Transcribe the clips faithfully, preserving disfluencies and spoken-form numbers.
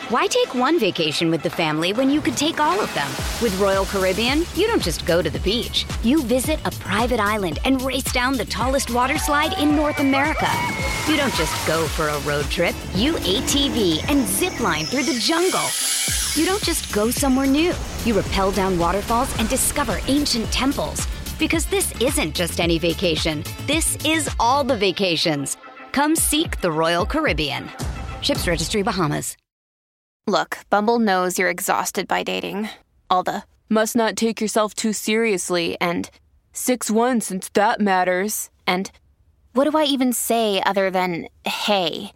Why take one vacation with the family when you could take all of them? With Royal Caribbean, you don't just go to the beach. You visit a private island and race down the tallest water slide in North America. You don't just go for a road trip. You A T V and zip line through the jungle. You don't just go somewhere new. You rappel down waterfalls and discover ancient temples. Because this isn't just any vacation. This is all the vacations. Come seek the Royal Caribbean. Ships Registry, Bahamas. Look, Bumble knows you're exhausted by dating. All the must not take yourself too seriously and six one since that matters. And what do I even say other than hey?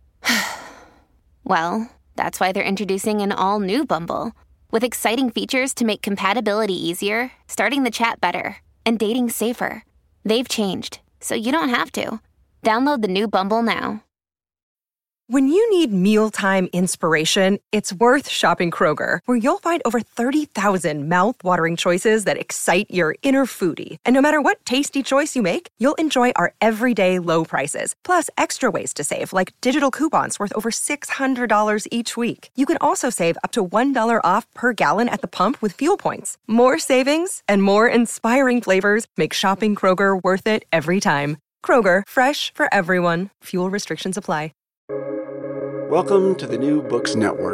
Well, that's why they're introducing an all-new Bumble with exciting features to make compatibility easier, starting the chat better, and dating safer. They've changed, so you don't have to. Download the new Bumble now. When you need mealtime inspiration, it's worth shopping Kroger, where you'll find over thirty thousand mouth-watering choices that excite your inner foodie. And no matter what tasty choice you make, you'll enjoy our everyday low prices, plus extra ways to save, like digital coupons worth over six hundred dollars each week. You can also save up to one dollar off per gallon at the pump with fuel points. More savings and more inspiring flavors make shopping Kroger worth it every time. Kroger, fresh for everyone. Fuel restrictions apply. Welcome to the New Books Network.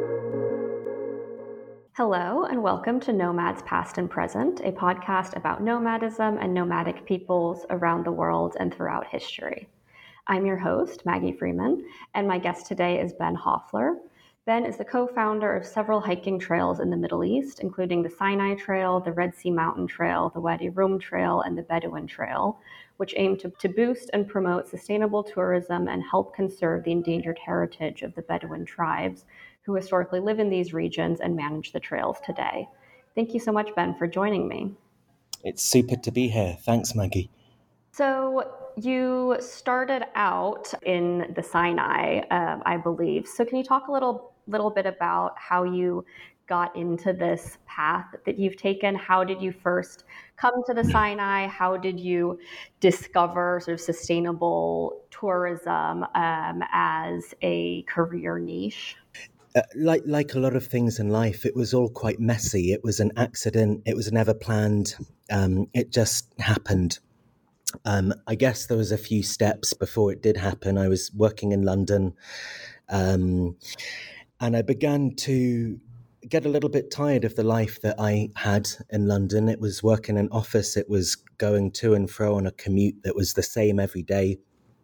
Hello, and welcome to Nomads Past and Present, a podcast about nomadism and nomadic peoples around the world and throughout history. I'm your host, Maggie Freeman, and my guest today is Ben Hoffler. Ben is the co-founder of several hiking trails in the Middle East, including the Sinai Trail, the Red Sea Mountain Trail, the Wadi Rum Trail, and the Bedouin Trail, which aim to, to boost and promote sustainable tourism and help conserve the endangered heritage of the Bedouin tribes who historically live in these regions and manage the trails today. Thank you so much, Ben, for joining me. It's super to be here. Thanks, Maggie. So you started out in the Sinai, uh, I believe. So can you talk a little, little bit about how you got into this path that you've taken? How did you first come to the Sinai? How did you discover sort of sustainable tourism um, as a career niche? Uh, like like a lot of things in life, it was all quite messy. It was an accident. It was never planned. Um, it just happened. Um, I guess there was a few steps before it did happen. I was working in London, um, and I began to get a little bit tired of the life that I had in London. It was work in an office. It was going to and fro on a commute that was the same every day.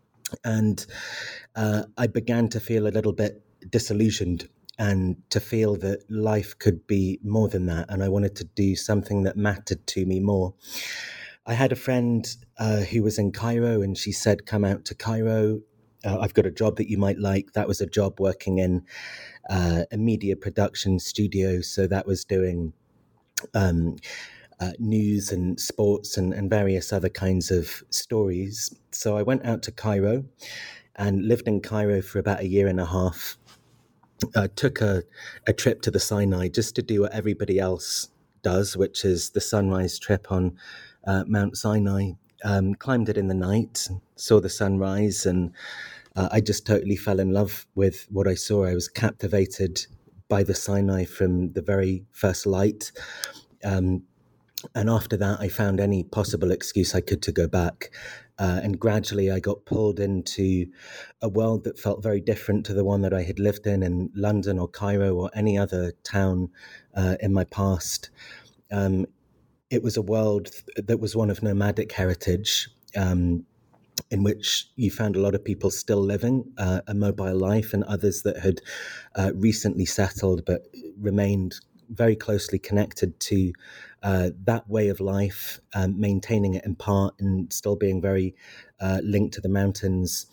And uh, I began to feel a little bit disillusioned and to feel that life could be more than that. And I wanted to do something that mattered to me more. I had a friend uh, who was in Cairo, and she said, come out to Cairo. Uh, I've got a job that you might like. That was a job working in uh, a media production studio. So that was doing um, uh, news and sports and, and various other kinds of stories. So I went out to Cairo and lived in Cairo for about a year and a half. Uh, took a, a trip to the Sinai just to do what everybody else does, which is the sunrise trip on uh, Mount Sinai. Um, climbed it in the night, saw the sunrise, and uh, I just totally fell in love with what I saw. I was captivated by the Sinai from the very first light. Um, and after that, I found any possible excuse I could to go back. Uh, and gradually I got pulled into a world that felt very different to the one that I had lived in in London or Cairo or any other town uh, in my past. Um, it was a world that was one of nomadic heritage, um, in which you found a lot of people still living uh, a mobile life, and others that had uh, recently settled but remained very closely connected to uh, that way of life, um, maintaining it in part and still being very uh, linked to the mountains.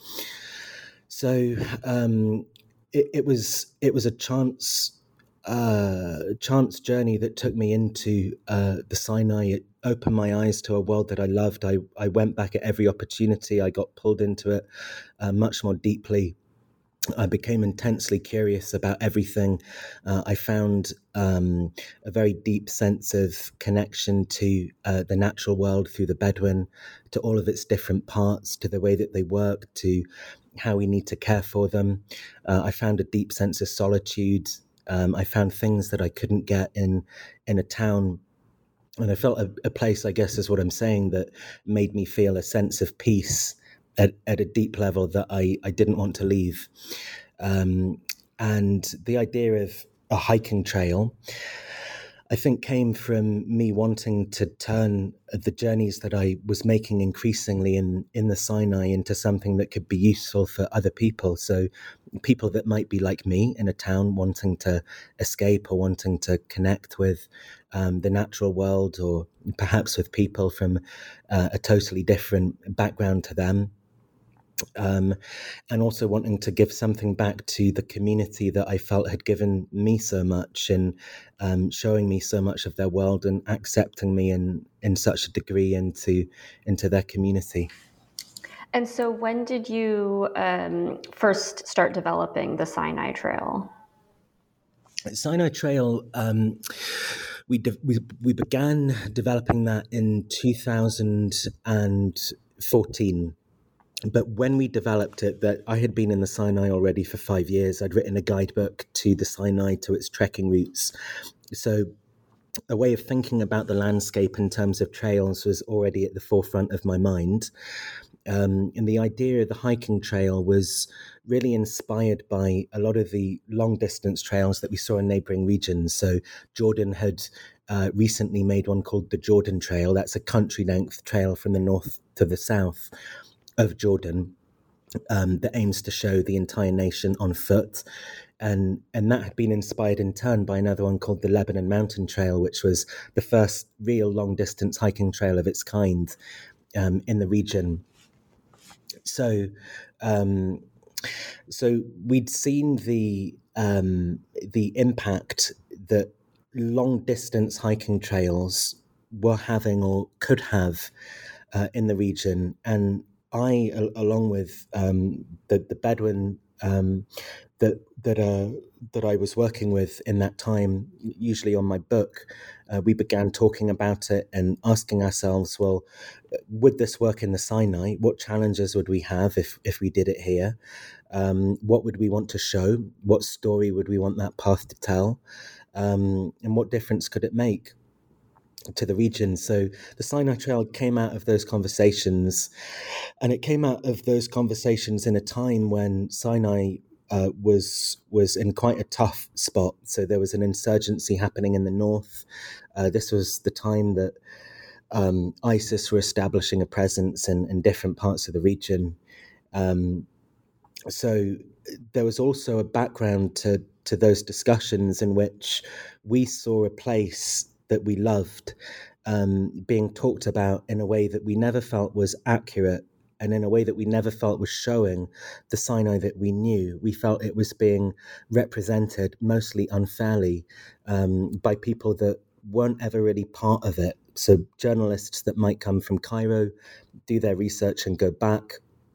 So um, it, it was it was a chance uh, chance journey that took me into uh, the Sinai. It opened my eyes to a world that I loved. I, I went back at every opportunity. I got pulled into it uh, much more deeply. I became intensely curious about everything. Uh, I found um, a very deep sense of connection to uh, the natural world through the Bedouin, to all of its different parts, to the way that they work, to how we need to care for them. Uh, I found a deep sense of solitude. Um, I found things that I couldn't get in in a town. And I felt a, a place, I guess is what I'm saying, that made me feel a sense of peace at, at a deep level that I, I didn't want to leave. Um, and the idea of a hiking trail, I think, came from me wanting to turn the journeys that I was making increasingly in, in the Sinai into something that could be useful for other people. So people that might be like me in a town wanting to escape or wanting to connect with um, the natural world, or perhaps with people from uh, a totally different background to them. Um, and also wanting to give something back to the community that I felt had given me so much, and um, showing me so much of their world and accepting me in, in such a degree into into their community. And so when did you um, first start developing the Sinai Trail? Sinai Trail, um, we, de- we we began developing that in two thousand fourteen. But when we developed it, that I had been in the Sinai already for five years. I'd written a guidebook to the Sinai, to its trekking routes. So a way of thinking about the landscape in terms of trails was already at the forefront of my mind. Um, and the idea of the hiking trail was really inspired by a lot of the long distance trails that we saw in neighboring regions. So Jordan had uh, recently made one called the Jordan Trail. That's a country length trail from the north to the south of Jordan, um, that aims to show the entire nation on foot. And and that had been inspired in turn by another one called the Lebanon Mountain Trail, which was the first real long-distance hiking trail of its kind um, in the region. So um, so we'd seen the um, the impact that long-distance hiking trails were having or could have uh, in the region. And I, along with um, the the Bedouin um, that that uh, that I was working with in that time, usually on my book, uh, we began talking about it and asking ourselves, well, would this work in the Sinai? What challenges would we have if if we did it here? Um, what would we want to show? What story would we want that path to tell? Um, and what difference could it make to the region? So the Sinai Trail came out of those conversations, and it came out of those conversations in a time when Sinai uh, was was in quite a tough spot. So there was an insurgency happening in the north. Uh, this was the time that um, ISIS were establishing a presence in, in different parts of the region. Um, so there was also a background to to those discussions in which we saw a place that we loved um, being talked about in a way that we never felt was accurate, and in a way that we never felt was showing the Sinai that we knew. We felt it was being represented mostly unfairly um, by people that weren't ever really part of it. So journalists that might come from Cairo, do their research and go back.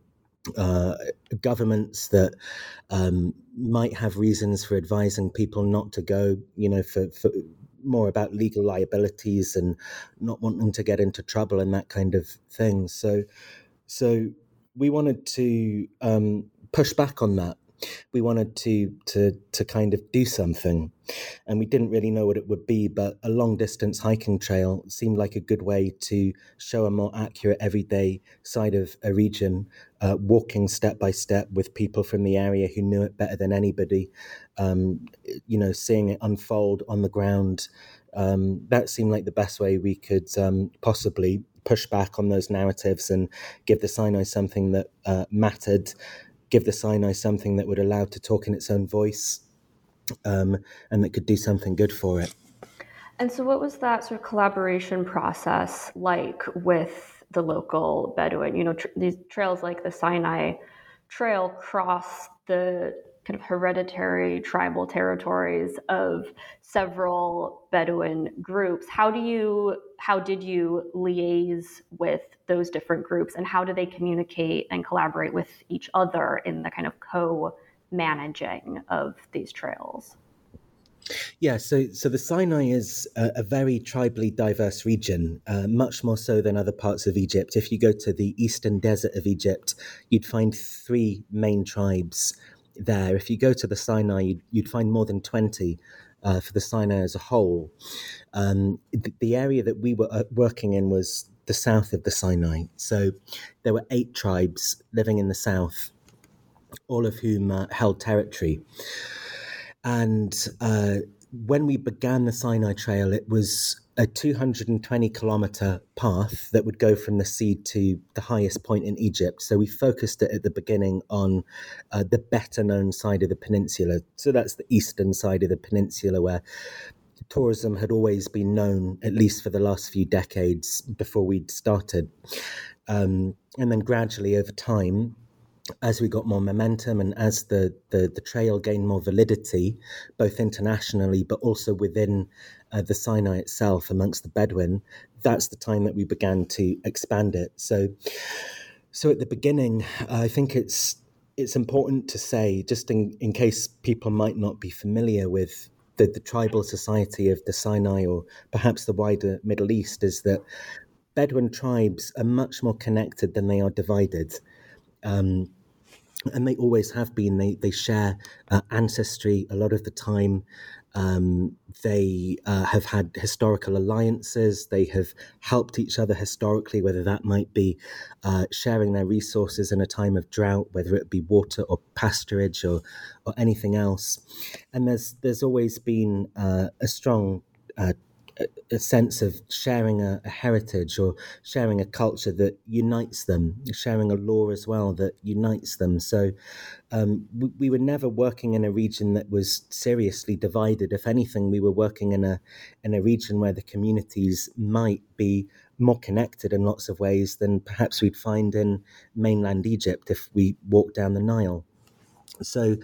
Uh, governments that um, might have reasons for advising people not to go, you know, for, for more about legal liabilities and not wanting to get into trouble and that kind of thing. So, so we wanted to um, push back on that. We wanted to to to kind of do something, and we didn't really know what it would be, but a long distance hiking trail seemed like a good way to show a more accurate everyday side of a region, uh, walking step by step with people from the area who knew it better than anybody, um, you know, seeing it unfold on the ground. Um, that seemed like the best way we could um, possibly push back on those narratives and give the Sinai something that uh, mattered, give the Sinai something that would allow it to talk in its own voice, um, and that could do something good for it. And so what was that sort of collaboration process like with the local Bedouin? You know, tr- these trails like the Sinai Trail cross the kind of hereditary tribal territories of several Bedouin groups. How do you, how did you liaise with those different groups, and how do they communicate and collaborate with each other in the kind of co-managing of these trails? Yeah, so so the Sinai is a, a very tribally diverse region, uh, much more so than other parts of Egypt. If you go to the eastern desert of Egypt, you'd find three main tribes there. If you go to the Sinai, you'd, you'd find more than twenty uh, for the Sinai as a whole. Um, the, the area that we were uh, working in was the south of the Sinai. So there were eight tribes living in the south, all of whom uh, held territory. And uh, when we began the Sinai Trail, it was a two hundred twenty kilometer path that would go from the sea to the highest point in Egypt. So we focused it at the beginning on uh, the better known side of the peninsula. So that's the eastern side of the peninsula, where tourism had always been known, at least for the last few decades before we'd started. Um, and then gradually over time, as we got more momentum and as the, the, the trail gained more validity, both internationally but also within uh, the Sinai itself amongst the Bedouin, that's the time that we began to expand it. So, so at the beginning, I think it's it's important to say, just in, in case people might not be familiar with the, the tribal society of the Sinai or perhaps the wider Middle East, is that Bedouin tribes are much more connected than they are divided. Um, and they always have been. They they share uh, ancestry a lot of the time. Um, they uh, have had historical alliances. They have helped each other historically, whether that might be uh, sharing their resources in a time of drought, whether it be water or pasturage or or anything else. And there's there's always been uh, a strong uh, a sense of sharing a, a heritage or sharing a culture that unites them, sharing a law as well that unites them. So um, we, we were never working in a region that was seriously divided. If anything, we were working in a in a region where the communities might be more connected in lots of ways than perhaps we'd find in mainland Egypt if we walked down the Nile. So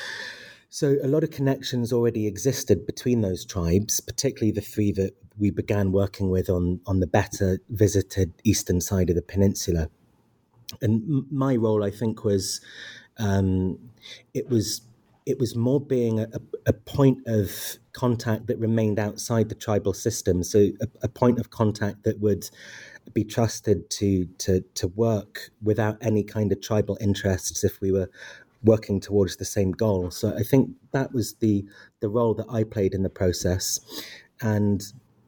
So a lot of connections already existed between those tribes, particularly the three that we began working with on, on the better visited eastern side of the peninsula. And m- my role, I think, was um, it was it was more being a, a point of contact that remained outside the tribal system. So a, a point of contact that would be trusted to to to work without any kind of tribal interests if we were working towards the same goal. So I think that was the the role that I played in the process. And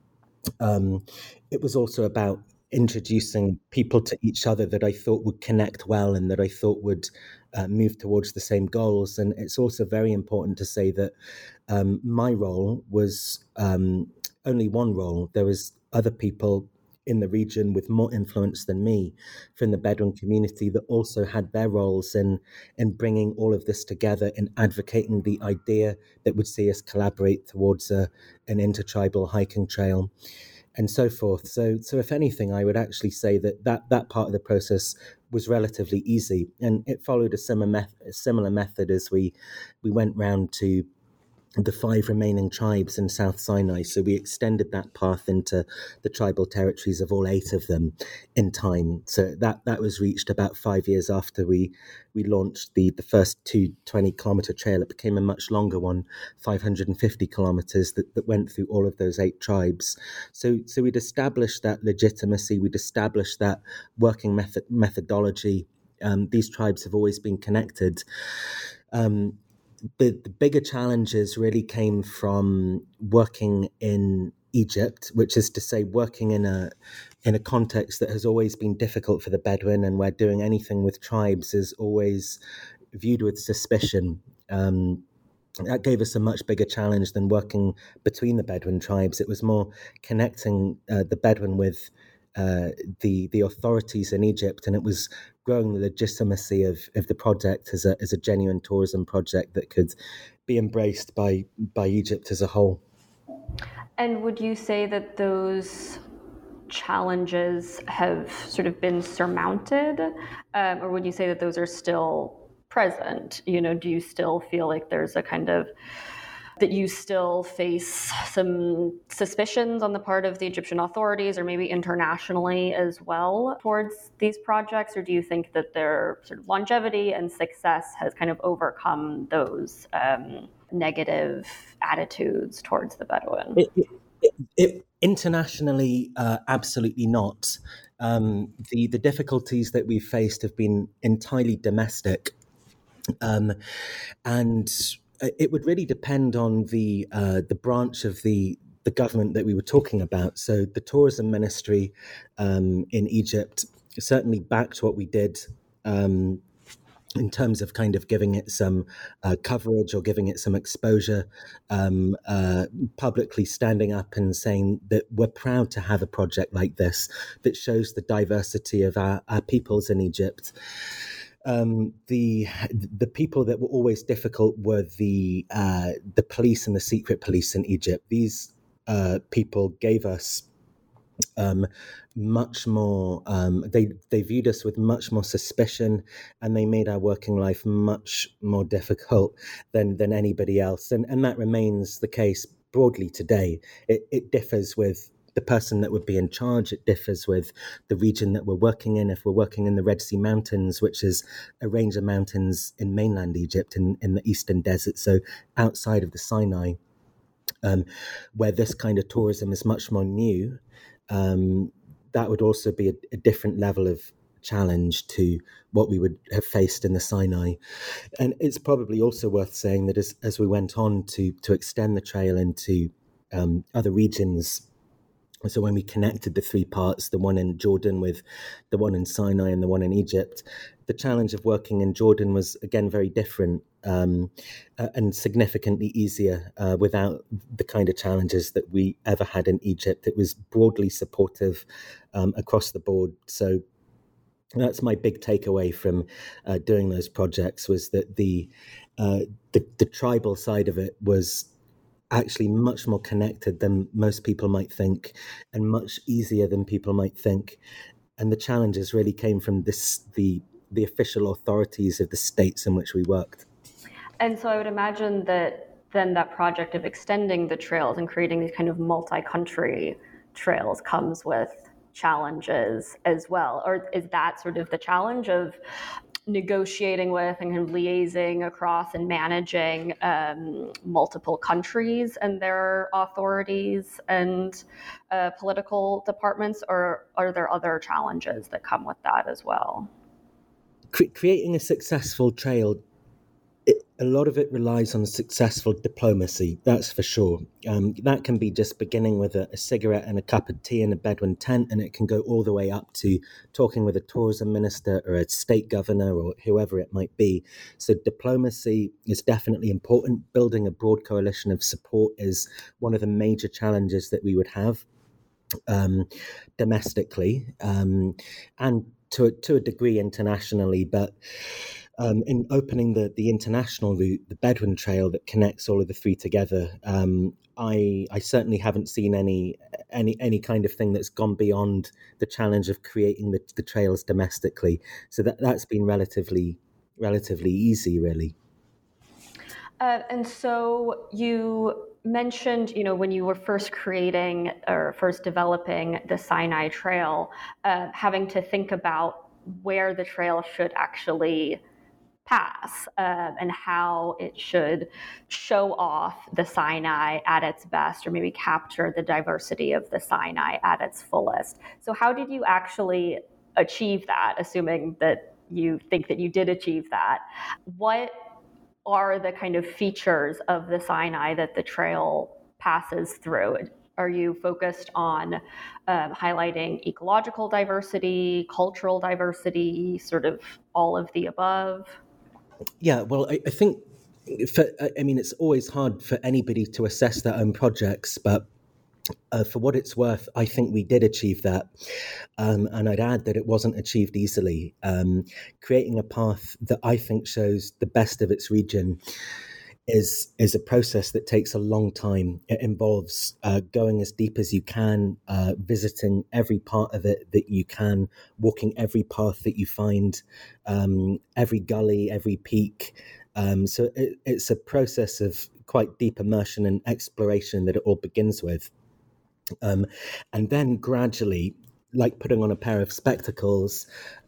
um, it was also about introducing people to each other that I thought would connect well and that I thought would uh, move towards the same goals. And it's also very important to say that um, my role was um, only one role. There was other people in the region with more influence than me from the Bedouin community that also had their roles in in bringing all of this together and advocating the idea that would see us collaborate towards a, an intertribal hiking trail and so forth. So so if anything, I would actually say that that, that part of the process was relatively easy, and it followed a similar, meth- a similar method as we we went round to the five remaining tribes in South Sinai. So we extended that path into the tribal territories of all eight of them in time. So that, that was reached about five years after we we launched the, the first two twenty-kilometre trail. It became a much longer one, five hundred fifty kilometres, that, that went through all of those eight tribes. So so we'd established that legitimacy, we'd established that working method methodology. Um, these tribes have always been connected. Um, The, the bigger challenges really came from working in Egypt, which is to say working in a in a context that has always been difficult for the Bedouin, and where doing anything with tribes is always viewed with suspicion. Um, that gave us a much bigger challenge than working between the Bedouin tribes. It was more connecting uh, the Bedouin with uh, the the authorities in Egypt, and it was growing the legitimacy of, of the project as a as a genuine tourism project that could be embraced by by Egypt as a whole. And would you say that those challenges have sort of been surmounted, um, or would you say that those are still present? You know, do you still feel like there's a kind of that you still face some suspicions on the part of the Egyptian authorities or maybe internationally as well towards these projects? Or do you think that their sort of longevity and success has kind of overcome those um, negative attitudes towards the Bedouin? It, it, it, it, internationally, uh, absolutely not. Um, the, the difficulties that we've faced have been entirely domestic. Um, and it would really depend on the uh, the branch of the the government that we were talking about. So the tourism ministry um, in Egypt certainly backed what we did um, in terms of kind of giving it some uh, coverage or giving it some exposure, um, uh, publicly standing up and saying that we're proud to have a project like this that shows the diversity of our, our peoples in Egypt. Um, the the people that were always difficult were the uh, the police and the secret police in Egypt. These uh, people gave us um, much more. Um, they they viewed us with much more suspicion, and they made our working life much more difficult than than anybody else. And and that remains the case broadly today. It it differs with the person that would be in charge. It differs with the region that we're working in. If we're working in the Red Sea Mountains, which is a range of mountains in mainland Egypt, in, in the eastern desert, so outside of the Sinai, um, where this kind of tourism is much more new, um, that would also be a, a different level of challenge to what we would have faced in the Sinai. And it's probably also worth saying that as, as we went on to, to extend the trail into um, other regions, so when we connected the three parts, the one in Jordan with the one in Sinai and the one in Egypt, the challenge of working in Jordan was, again, very different um, uh, and significantly easier uh, without the kind of challenges that we ever had in Egypt. It was broadly supportive um, across the board. So that's my big takeaway from uh, doing those projects, was that the, uh, the the tribal side of it was actually much more connected than most people might think, and much easier than people might think. And the challenges really came from this the the official authorities of the states in which we worked. And so I would imagine that then that project of extending the trails and creating these kind of multi-country trails comes with challenges as well. Or is that sort of the challenge of negotiating with and kind of liaising across and managing um, multiple countries and their authorities and uh, political departments, or are there other challenges that come with that as well? Cre- creating a successful trail, it, a lot of it relies on successful diplomacy, that's for sure. Um, that can be just beginning with a, a cigarette and a cup of tea in a Bedouin tent, and it can go all the way up to talking with a tourism minister or a state governor or whoever it might be. So diplomacy is definitely important. Building a broad coalition of support is one of the major challenges that we would have um, domestically um, and to a, to a degree internationally, but Um, in opening the, the international route, the Bedouin Trail that connects all of the three together, um, I I certainly haven't seen any any any kind of thing that's gone beyond the challenge of creating the, the trails domestically. So that that's been relatively relatively easy, really. Uh, and so you mentioned, you know, when you were first creating or first developing the Sinai Trail, uh, having to think about where the trail should actually pass uh, and how it should show off the Sinai at its best, or maybe capture the diversity of the Sinai at its fullest. So how did you actually achieve that, assuming that you think that you did achieve that? What are the kind of features of the Sinai that the trail passes through? Are you focused on um, highlighting ecological diversity, cultural diversity, sort of all of the above? Yeah, well, I, I think, for, I mean, it's always hard for anybody to assess their own projects, but uh, for what it's worth, I think we did achieve that. Um, and I'd add that it wasn't achieved easily. Um, creating a path that I think shows the best of its region is is a process that takes a long time. It involves uh, going as deep as you can, uh, visiting every part of it that you can, walking every path that you find, um, every gully, every peak. Um, so it, it's a process of quite deep immersion and exploration that it all begins with. Um, and then gradually, like putting on a pair of spectacles,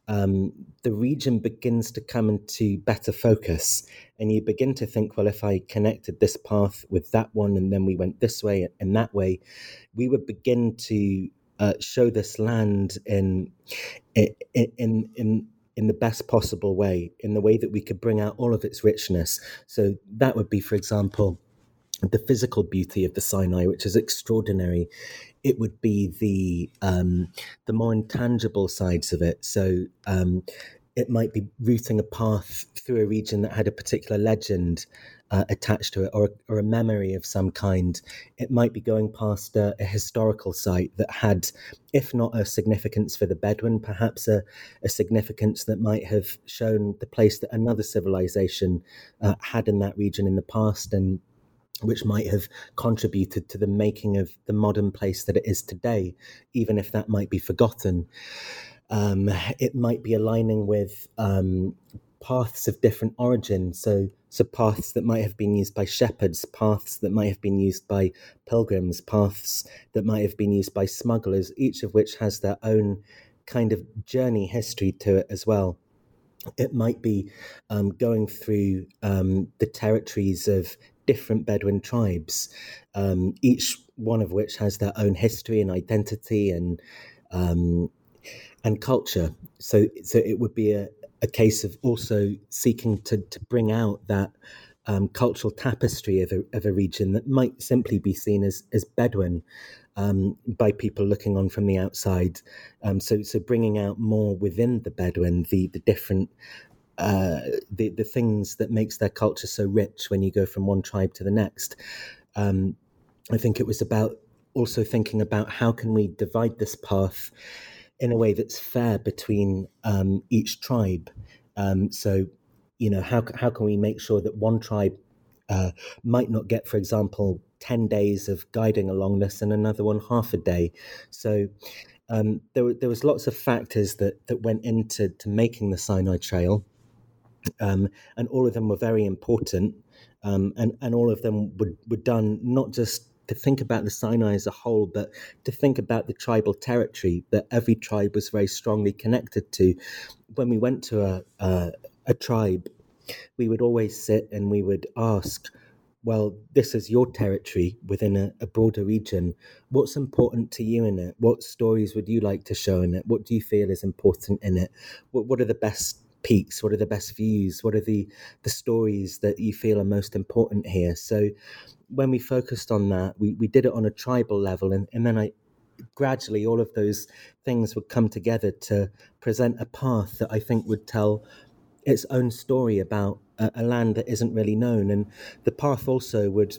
um, the region begins to come into better focus, and you begin to think, well, if I connected this path with that one, and then we went this way and that way, we would begin to uh, show this land in in in in in the best possible way, in the way that we could bring out all of its richness. So that would be, for example, the physical beauty of the Sinai, which is extraordinary. It would be the um, the more intangible sides of it. So um, it might be routing a path through a region that had a particular legend uh, attached to it, or, or a memory of some kind. It might be going past a, a historical site that had, if not a significance for the Bedouin, perhaps a, a significance that might have shown the place that another civilization uh, had in that region in the past, and which might have contributed to the making of the modern place that it is today, even if that might be forgotten. Um, it might be aligning with um, paths of different origin, so so paths that might have been used by shepherds, paths that might have been used by pilgrims, paths that might have been used by smugglers, each of which has their own kind of journey history to it as well. It might be um, going through um, the territories of different Bedouin tribes, um, each one of which has their own history and identity and um, and culture. So, so it would be a, a case of also seeking to, to bring out that um, cultural tapestry of a, of a region that might simply be seen as as Bedouin um, by people looking on from the outside. Um, so, so bringing out more within the Bedouin, the the different. Uh, the the things that makes their culture so rich when you go from one tribe to the next. Um, I think it was about also thinking about how can we divide this path in a way that's fair between um, each tribe. Um, so, you know, how how can we make sure that one tribe uh, might not get, for example, ten days of guiding along this and another one half a day. So um, there were, there was lots of factors that that went into to making the Sinai Trail. Um, and all of them were very important, um, and, and all of them were, were done not just to think about the Sinai as a whole, but to think about the tribal territory that every tribe was very strongly connected to. When we went to a, a, a tribe, we would always sit and we would ask, well, this is your territory within a, a broader region. What's important to you in it? What stories would you like to show in it? What do you feel is important in it? What, what are the best peaks? What are the best views? What are the the stories that you feel are most important here? So when we focused on that, we, we did it on a tribal level, and, and then I gradually all of those things would come together to present a path that I think would tell its own story about a, a land that isn't really known. And the path also would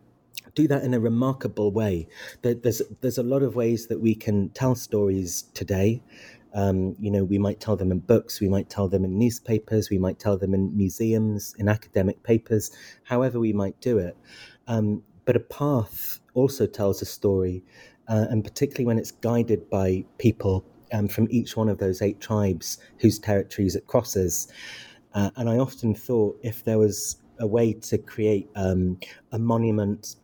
do that in a remarkable way. There, there's there's a lot of ways that we can tell stories today. Um, you know, we might tell them in books, we might tell them in newspapers, we might tell them in museums, in academic papers, however we might do it. Um, but a path also tells a story, uh, and particularly when it's guided by people um, from each one of those eight tribes whose territories it crosses. Uh, and I often thought if there was a way to create um, a monument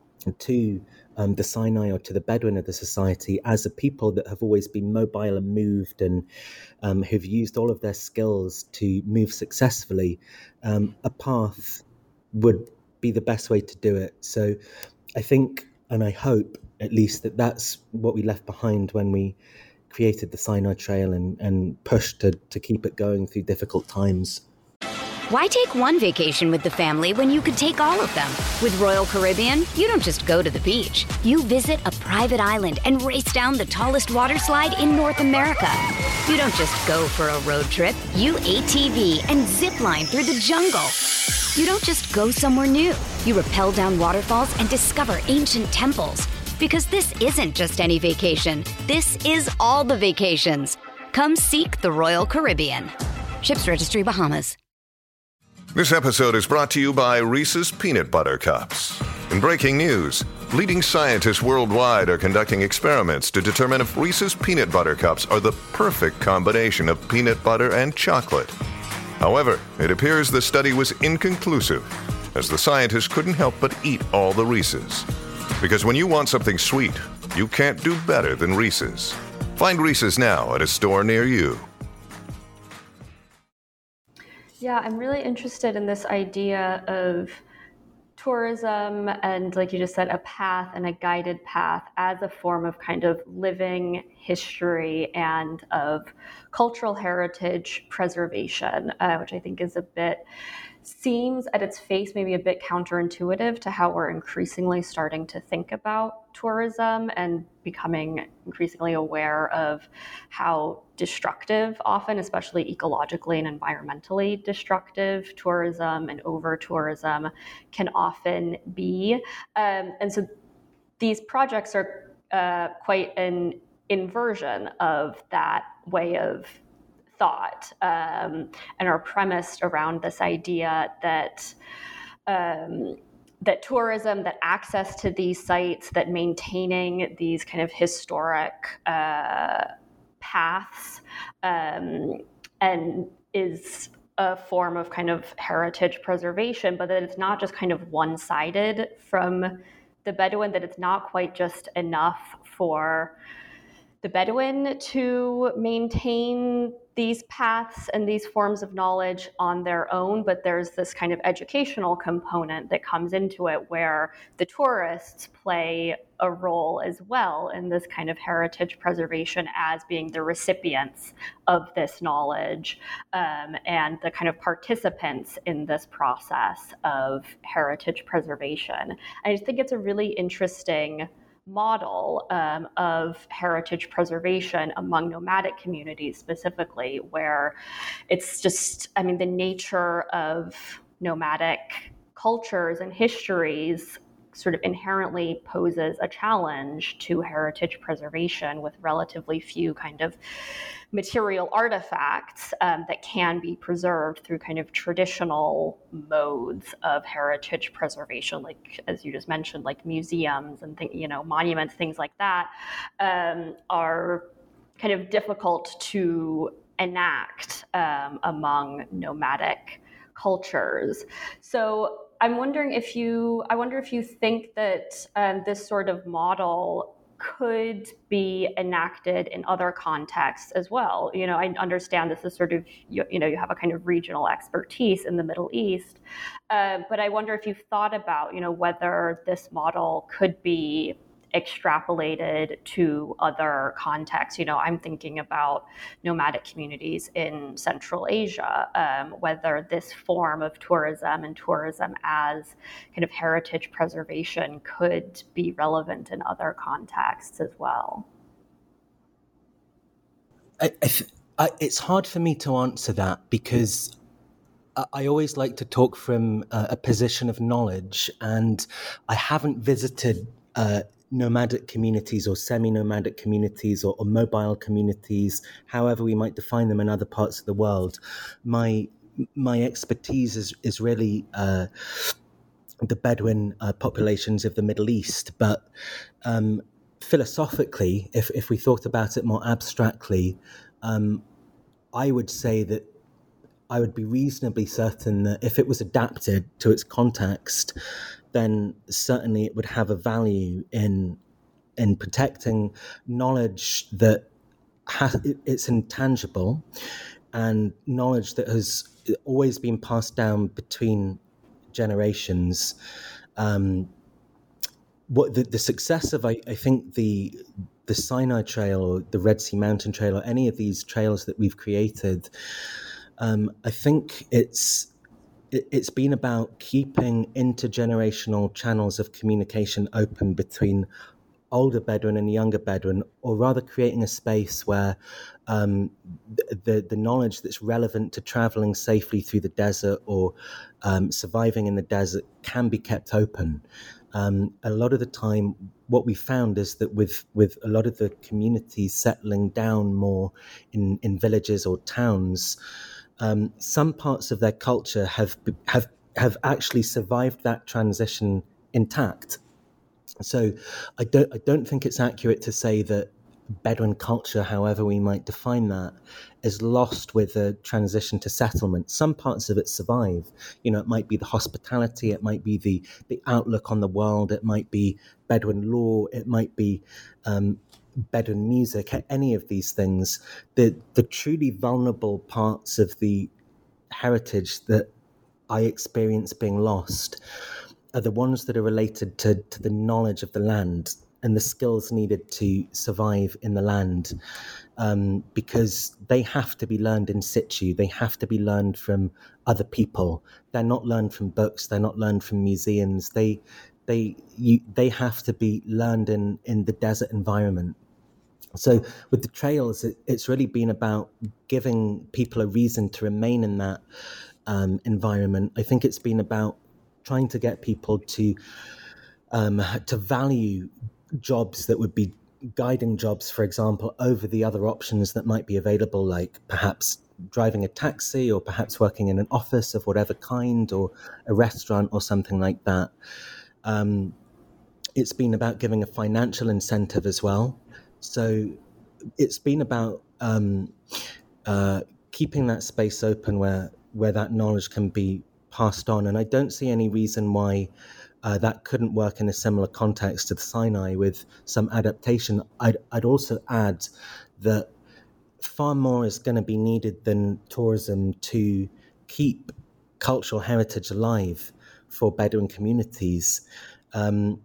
to um, the Sinai or to the Bedouin of the society as a people that have always been mobile and moved, and um, who've used all of their skills to move successfully, um, a path would be the best way to do it. So I think, and I hope at least, that that's what we left behind when we created the Sinai Trail and, and pushed to, to keep it going through difficult times. Why take one vacation with the family when you could take all of them? With Royal Caribbean, you don't just go to the beach. You visit a private island and race down the tallest water slide in North America. You don't just go for a road trip. You A T V and zip line through the jungle. You don't just go somewhere new. You rappel down waterfalls and discover ancient temples. Because this isn't just any vacation. This is all the vacations. Come seek the Royal Caribbean. Ships Registry, Bahamas. This episode is brought to you by Reese's Peanut Butter Cups. In breaking news, leading scientists worldwide are conducting experiments to determine if Reese's Peanut Butter Cups are the perfect combination of peanut butter and chocolate. However, it appears the study was inconclusive, as the scientists couldn't help but eat all the Reese's. Because when you want something sweet, you can't do better than Reese's. Find Reese's now at a store near you. Yeah, I'm really interested in this idea of tourism and, like you just said, a path and a guided path as a form of kind of living history and of cultural heritage preservation, uh, which I think is a bit, seems at its face maybe a bit counterintuitive to how we're increasingly starting to think about tourism and becoming increasingly aware of how destructive, often, especially ecologically and environmentally destructive, tourism and over-tourism can often be. Um, and so these projects are uh, quite an inversion of that way of thought, um, and are premised around this idea that um, that tourism, that access to these sites, that maintaining these kind of historic uh, paths, um, and is a form of kind of heritage preservation, but that it's not just kind of one-sided from the Bedouin, that it's not quite just enough for the Bedouin to maintain these paths and these forms of knowledge on their own, but there's this kind of educational component that comes into it where the tourists play a role as well in this kind of heritage preservation as being the recipients of this knowledge, um, and the kind of participants in this process of heritage preservation. I just think it's a really interesting model um, of heritage preservation among nomadic communities specifically, where it's just, I mean, the nature of nomadic cultures and histories sort of inherently poses a challenge to heritage preservation with relatively few kind of material artifacts um, that can be preserved through kind of traditional modes of heritage preservation, like, as you just mentioned, like museums and th- you know, monuments, things like that, um, are kind of difficult to enact um, among nomadic cultures. So I'm wondering if you, I wonder if you think that um, this sort of model could be enacted in other contexts as well. You know, I understand this is sort of, you, you know, you have a kind of regional expertise in the Middle East, uh, but I wonder if you've thought about, you know, whether this model could be extrapolated to other contexts. You know, I'm thinking about nomadic communities in Central Asia, um, whether this form of tourism and tourism as kind of heritage preservation could be relevant in other contexts as well. I, I th- I, it's hard for me to answer that because I, I always like to talk from a, a position of knowledge, and I haven't visited uh, nomadic communities or semi-nomadic communities or, or mobile communities, however we might define them in other parts of the world. My my expertise is is really uh, the Bedouin uh, populations of the Middle East, but um, philosophically, if if we thought about it more abstractly, um, I would say that I would be reasonably certain that if it was adapted to its context, then certainly it would have a value in in protecting knowledge that has, it's intangible, and knowledge that has always been passed down between generations. Um, what the, the success of, I, I think, the the Sinai Trail or the Red Sea Mountain Trail or any of these trails that we've created, um, I think it's it's been about keeping intergenerational channels of communication open between older Bedouin and younger Bedouin, or rather creating a space where um, the, the knowledge that's relevant to traveling safely through the desert or um, surviving in the desert can be kept open. Um, a lot of the time, what we found is that with, with a lot of the communities settling down more in, in villages or towns, Um, some parts of their culture have have have actually survived that transition intact. So I don't I don't think it's accurate to say that Bedouin culture, however we might define that, is lost with the transition to settlement. Some parts of it survive. You know, it might be the hospitality, it might be the the outlook on the world, it might be Bedouin law, it might be um, Bedouin music, any of these things. The the truly vulnerable parts of the heritage that I experience being lost are the ones that are related to, to the knowledge of the land and the skills needed to survive in the land, um, because they have to be learned in situ. They have to be learned from other people. They're not learned from books. They're not learned from museums. They they you, they have to be learned in, in the desert environment. So with the trails, it, it's really been about giving people a reason to remain in that um, environment. I think it's been about trying to get people to um, to value jobs that would be guiding jobs, for example, over the other options that might be available, like perhaps driving a taxi or perhaps working in an office of whatever kind or a restaurant or something like that. Um, it's been about giving a financial incentive as well. So it's been about um, uh, keeping that space open where where that knowledge can be passed on. And I don't see any reason why uh, that couldn't work in a similar context to the Sinai with some adaptation. I'd, I'd also add that far more is going to be needed than tourism to keep cultural heritage alive for Bedouin communities. Um,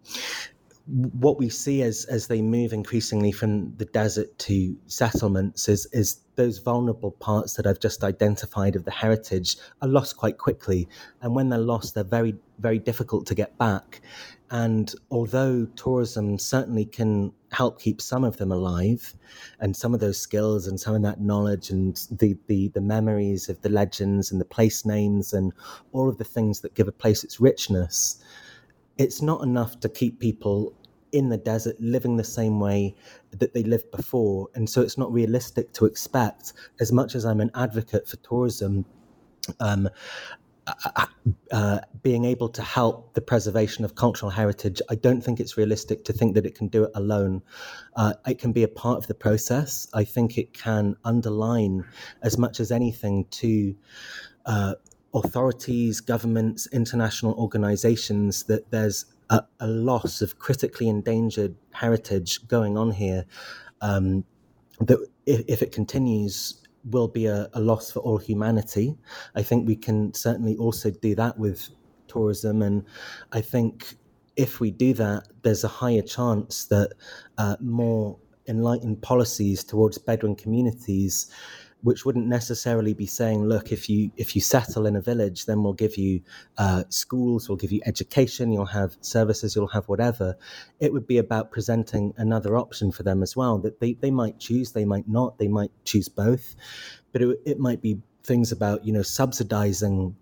what we see as as they move increasingly from the desert to settlements is is those vulnerable parts that I've just identified of the heritage are lost quite quickly. And when they're lost, they're very, very difficult to get back. And although tourism certainly can help keep some of them alive, and some of those skills and some of that knowledge and the, the, the memories of the legends and the place names and all of the things that give a place its richness, it's not enough to keep people in the desert living the same way that they lived before. And so it's not realistic to expect, as much as I'm an advocate for tourism, um, uh, uh, being able to help the preservation of cultural heritage, I don't think it's realistic to think that it can do it alone. Uh, it can be a part of the process. I think it can underline, as much as anything, to uh, authorities, governments, international organizations, that there's a, a loss of critically endangered heritage going on here, um, that if, if it continues will be a, a loss for all humanity. I think we can certainly also do that with tourism, and I think if we do that, there's a higher chance that uh, more enlightened policies towards Bedouin communities, which wouldn't necessarily be saying, look, if you if you settle in a village, then we'll give you uh, schools, we'll give you education, you'll have services, you'll have whatever. It would be about presenting another option for them as well, that they, they might choose, they might not, they might choose both. But it, it might be things about, you know, subsidizing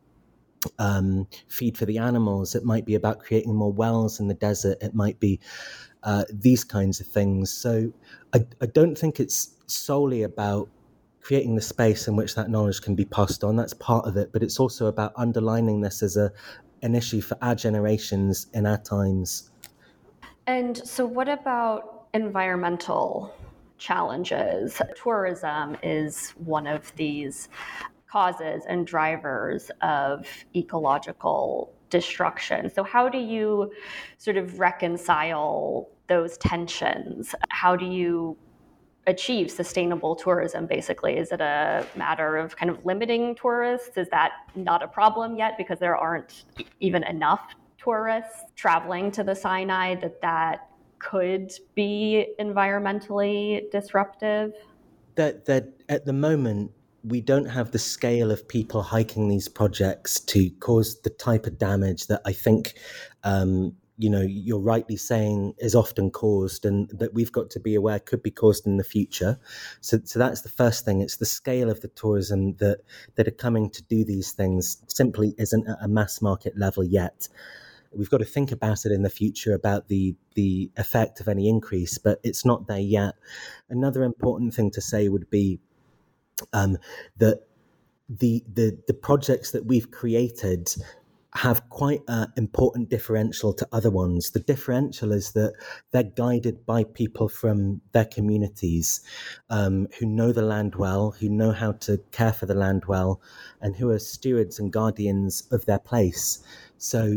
um, feed for the animals. It might be about creating more wells in the desert. It might be uh, these kinds of things. So I, I don't think it's solely about creating the space in which that knowledge can be passed on. That's part of it, but it's also about underlining this as a an issue for our generations in our times. And so what about environmental challenges? Tourism is one of these causes and drivers of ecological destruction. So how do you sort of reconcile those tensions? How do you achieve sustainable tourism, basically? Is it a matter of kind of limiting tourists? Is that not a problem yet because there aren't even enough tourists traveling to the Sinai that that could be environmentally disruptive? That that at the moment, we don't have the scale of people hiking these projects to cause the type of damage that I think um, you know, you're rightly saying is often caused, and that we've got to be aware could be caused in the future. So, so that's the first thing. It's the scale of the tourism that that are coming to do these things simply isn't at a mass market level yet. We've got to think about it in the future about the the effect of any increase, but it's not there yet. Another important thing to say would be um, that the the the projects that we've created have quite an important differential to other ones. The differential is that they're guided by people from their communities um, who know the land well, who know how to care for the land well, and who are stewards and guardians of their place. So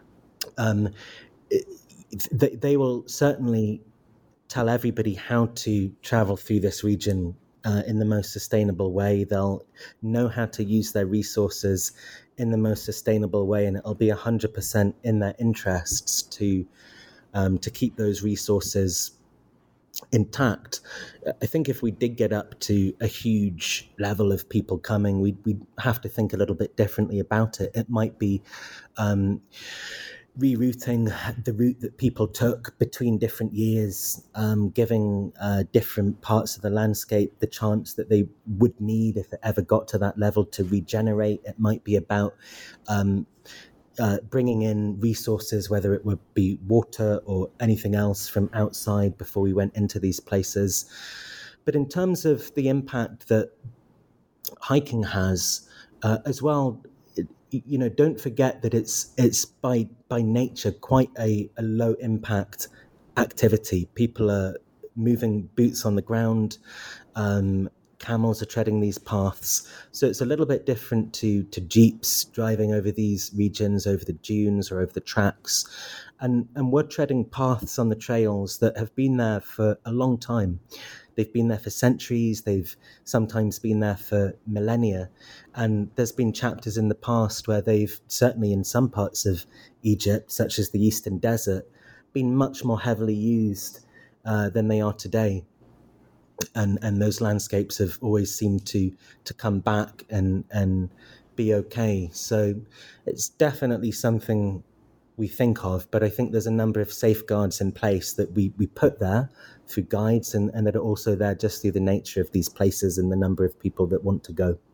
um, it, they, they will certainly tell everybody how to travel through this region uh, in the most sustainable way. They'll know how to use their resources in the most sustainable way, and it'll be one hundred percent in their interests to um, to keep those resources intact. I think if we did get up to a huge level of people coming, we'd, we'd have to think a little bit differently about it. It might be um, rerouting the route that people took between different years, um, giving uh, different parts of the landscape the chance that they would need if it ever got to that level to regenerate. It might be about um, Uh, bringing in resources, whether it would be water or anything else from outside before we went into these places. But in terms of the impact that hiking has uh, as well, it, you know, don't forget that it's it's by by nature quite a, a low impact activity. People are moving boots on the ground. Um, Camels are treading these paths. So it's a little bit different to, to jeeps driving over these regions, over the dunes or over the tracks. And, and we're treading paths on the trails that have been there for a long time. They've been there for centuries. They've sometimes been there for millennia. And there's been chapters in the past where they've, certainly in some parts of Egypt, such as the Eastern Desert, been much more heavily used uh, than they are today. And and those landscapes have always seemed to to come back and and be okay. So it's definitely something we think of, but I think there's a number of safeguards in place that we, we put there through guides and, and that are also there just through the nature of these places and the number of people that want to go.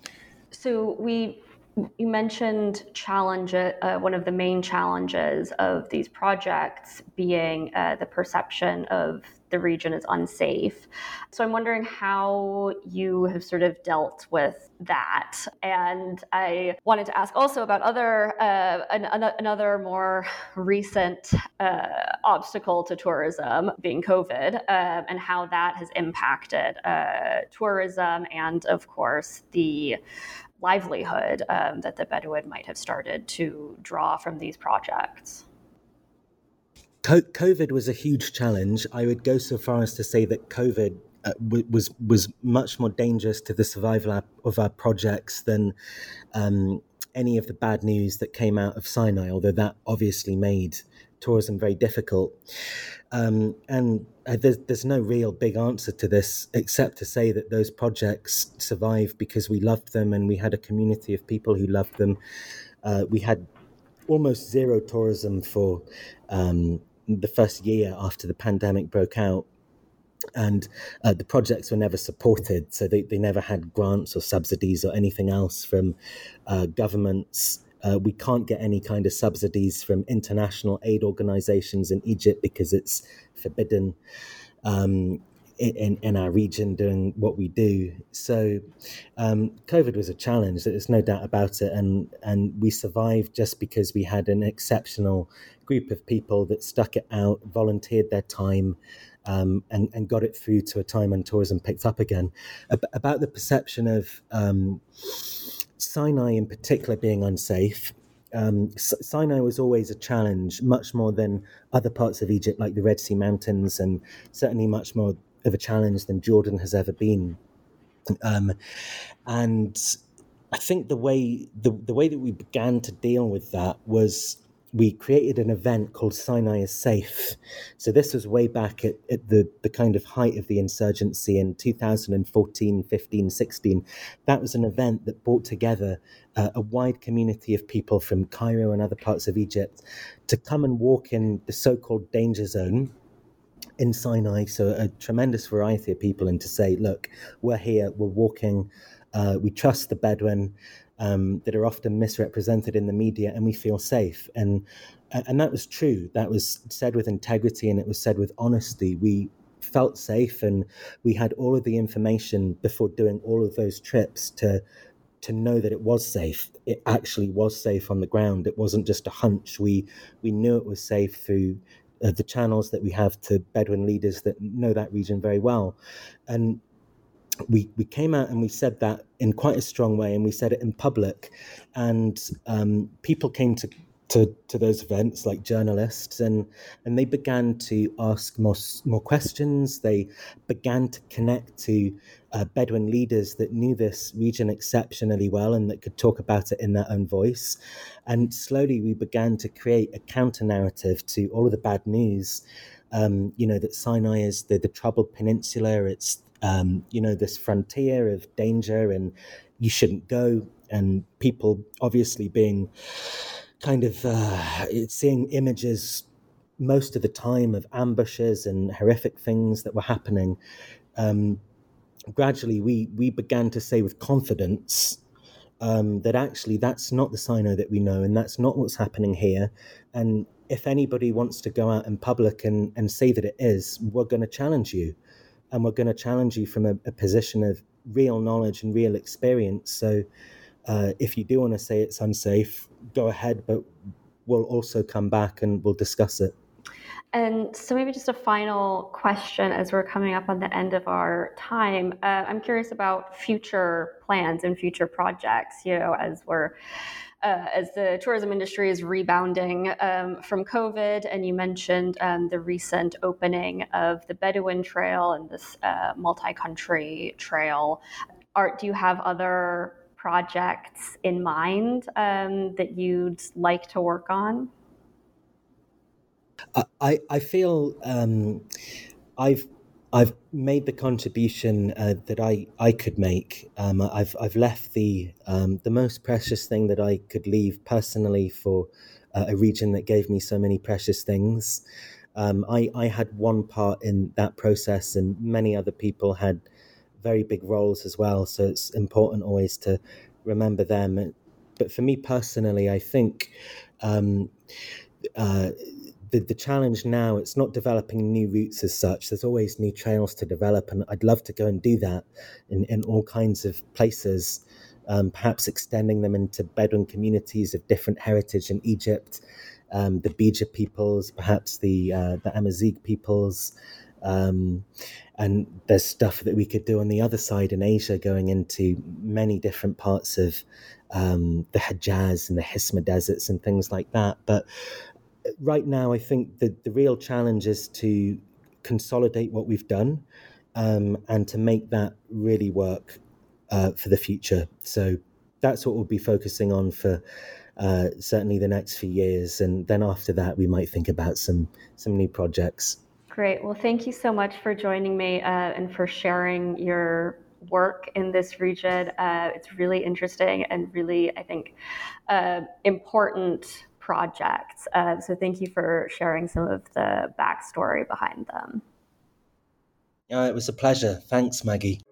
So we you mentioned challenge uh, one of the main challenges of these projects being uh, the perception of the region is unsafe. So I'm wondering how you have sort of dealt with that. And I wanted to ask also about other uh, an, another more recent uh, obstacle to tourism being COVID, uh, and how that has impacted uh, tourism and, of course, the livelihood um, that the Bedouin might have started to draw from these projects. COVID was a huge challenge. I would go so far as to say that COVID uh, w- was was much more dangerous to the survival of our projects than um, any of the bad news that came out of Sinai, although that obviously made tourism very difficult. Um, and uh, there's, there's no real big answer to this, except to say that those projects survived because we loved them and we had a community of people who loved them. Uh, we had almost zero tourism for um, the first year after the pandemic broke out. And uh, the projects were never supported, so they, they never had grants or subsidies or anything else from uh, governments. Uh, we can't get any kind of subsidies from international aid organizations in Egypt because it's forbidden um, in, in our region doing what we do. So um, COVID was a challenge, there's no doubt about it. And, and we survived just because we had an exceptional group of people that stuck it out, volunteered their time, um, and, and got it through to a time when tourism picked up again. Ab- about the perception of um, Sinai in particular being unsafe, um, S- Sinai was always a challenge, much more than other parts of Egypt like the Red Sea Mountains, and certainly much more of a challenge than Jordan has ever been. Um, and I think the way the, the way that we began to deal with that was we created an event called Sinai is Safe. So this was way back at, at the, the kind of height of the insurgency in two thousand fourteen, fifteen, sixteen. That was an event that brought together uh, a wide community of people from Cairo and other parts of Egypt to come and walk in the so-called danger zone in Sinai. So a tremendous variety of people, and to say, look, we're here, we're walking, uh, we trust the Bedouin, Um, that are often misrepresented in the media, and we feel safe. And and that was true. That was said with integrity, and it was said with honesty. We felt safe, and we had all of the information before doing all of those trips to to know that it was safe. It actually was safe on the ground. It wasn't just a hunch. We we knew it was safe through uh, the channels that we have to Bedouin leaders that know that region very well. And We we came out and we said that in quite a strong way, and we said it in public, and um, people came to to, to those events, like journalists, and, and they began to ask more, more questions. They began to connect to uh, Bedouin leaders that knew this region exceptionally well and that could talk about it in their own voice. And slowly we began to create a counter-narrative to all of the bad news, um, you know, that Sinai is the, the troubled peninsula. It's, um, you know, this frontier of danger and you shouldn't go. And people obviously being kind of uh, seeing images most of the time of ambushes and horrific things that were happening. Um, gradually, we we began to say with confidence um, that actually that's not the Sinai that we know, and that's not what's happening here. And if anybody wants to go out in public and, and say that it is, we're going to challenge you. And we're going to challenge you from a, a position of real knowledge and real experience. So uh, if you do want to say it's unsafe, go ahead, but we'll also come back and we'll discuss it. And so maybe just a final question as we're coming up on the end of our time. Uh, I'm curious about future plans and future projects, you know, as we're Uh, as the tourism industry is rebounding um, from COVID, and you mentioned um, the recent opening of the Bedouin Trail and this uh, multi-country trail. Art, do you have other projects in mind um, that you'd like to work on? I, I feel um, I've I've made the contribution uh, that I, I could make. Um, I've I've left the um, the most precious thing that I could leave personally for uh, a region that gave me so many precious things. Um, I I had one part in that process, and many other people had very big roles as well. So it's important always to remember them. But for me personally, I think. Um, uh, The, the challenge now, it's not developing new routes as such. There's always new trails to develop, and I'd love to go and do that in, in all kinds of places, um, perhaps extending them into Bedouin communities of different heritage in Egypt, um, the Beja peoples, perhaps the uh, the Amazigh peoples, um, and there's stuff that we could do on the other side in Asia, going into many different parts of um, the Hejaz and the Hisma deserts and things like that. But right now, I think that the real challenge is to consolidate what we've done um, and to make that really work uh, for the future. So that's what we'll be focusing on for uh, certainly the next few years. And then after that, we might think about some some new projects. Great. Well, thank you so much for joining me uh, and for sharing your work in this region. Uh, it's really interesting and really, I think, uh, important projects. Uh, so thank you for sharing some of the backstory behind them. Uh, it was a pleasure. Thanks, Maggie.